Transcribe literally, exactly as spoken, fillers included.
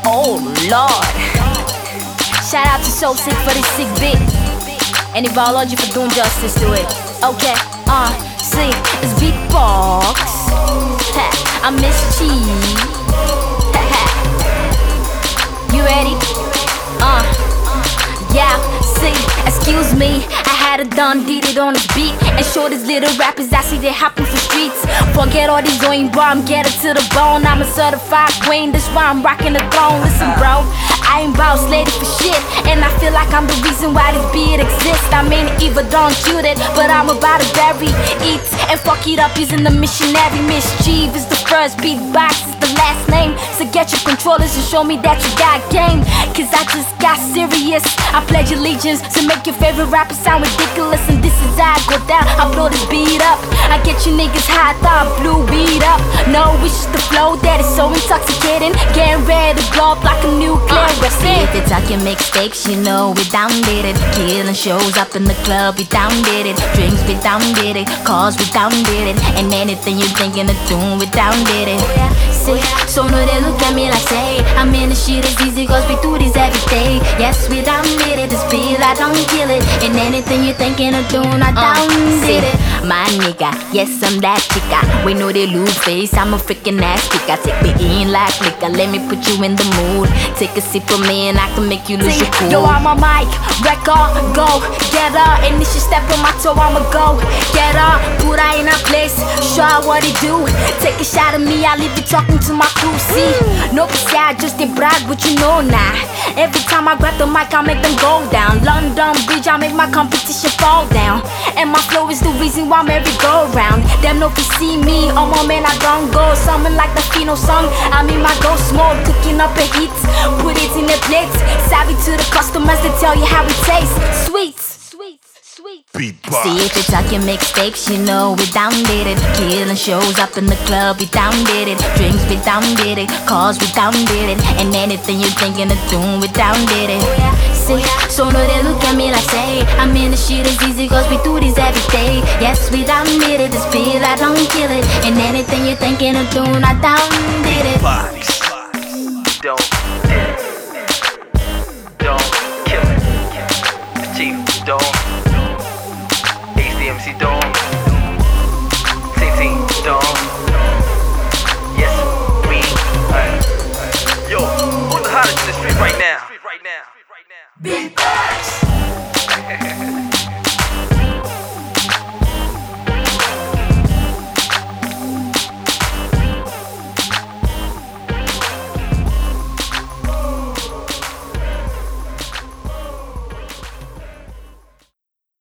Oh Lord. Shout out to So Sick for this sick beat. And Evology for doing justice to it. Okay, uh, see, it's beatbox. Ha, I miss cheese. Ha ha. You ready? Uh, yeah, see, excuse me, I had it done, did it on the beat. And show these little rappers I see they hopping for streets. Forget all these going bomb, get it to the bone. I'm a certified queen, that's why I'm rocking the throne. Listen bro, I ain't boss lady for shit. And I feel like I'm the reason why this beat exists. I mean, Eva don't shoot it, but I'm about to bury, eat, and fuck it up using the missionary. Mischief is the first, beatbox is the last name. So get your controllers and show me that you got game. Cause I just got serious. I pledge allegiance to make your favorite rapper sound ridiculous. And this is how I go down, I blow this beat up. I get you niggas high, thought blue weed up. No, it's just the flow that is so intoxicating. Getting ready to blow up like a nuclear weapon. See if they're talking mixtapes, you know we down did it. Killing shows up in the club, we down did it. Drinks, we down did it. Cars, we down did it. And anything you're thinking of doing, we down did it. See, so no they look at me like say I'm in the shit is easy cause we do this every day. Yes, we down did it, this beat I don't kill it. And anything you're thinking of doing, I down uh, did it. My nigga, yes I'm that chica. We know they lose face, I'm a freaking ass kicker. Take me in like liquor, let me put you in the mood. Take a sip of me and I can make you lose See, your cool. Yo, I'm a mic, record, go, get her. And if she step on my toe, I'ma go, get her. Put her in her place, show her what it do. Take a shot of me, I leave you talking to my crew. See, no pussy, I just did brag, but you know now. Every time I grab the mic, I make them go down. London Bridge, I make my competition fall down. And my flow is the reason why merry go round. Them no can see me, oh my man, I don't go. Something like the Fino song, I mean my go small. Cooking up a heat, put it in the plates. Savvy to the customers to tell you how it tastes. Sweets. Beatbox. See if you're talking mixtapes, you know we down did it. Killing shows up in the club, we down did it. Drinks, we down did it. Cars, we down did it. And anything you're thinking of doing, we down did it. See, so no they look at me like say I'm in the shit is easy cause we do this every day. Yes, we down did it, this beat I don't kill it. And anything you're thinking of doing, I down did it.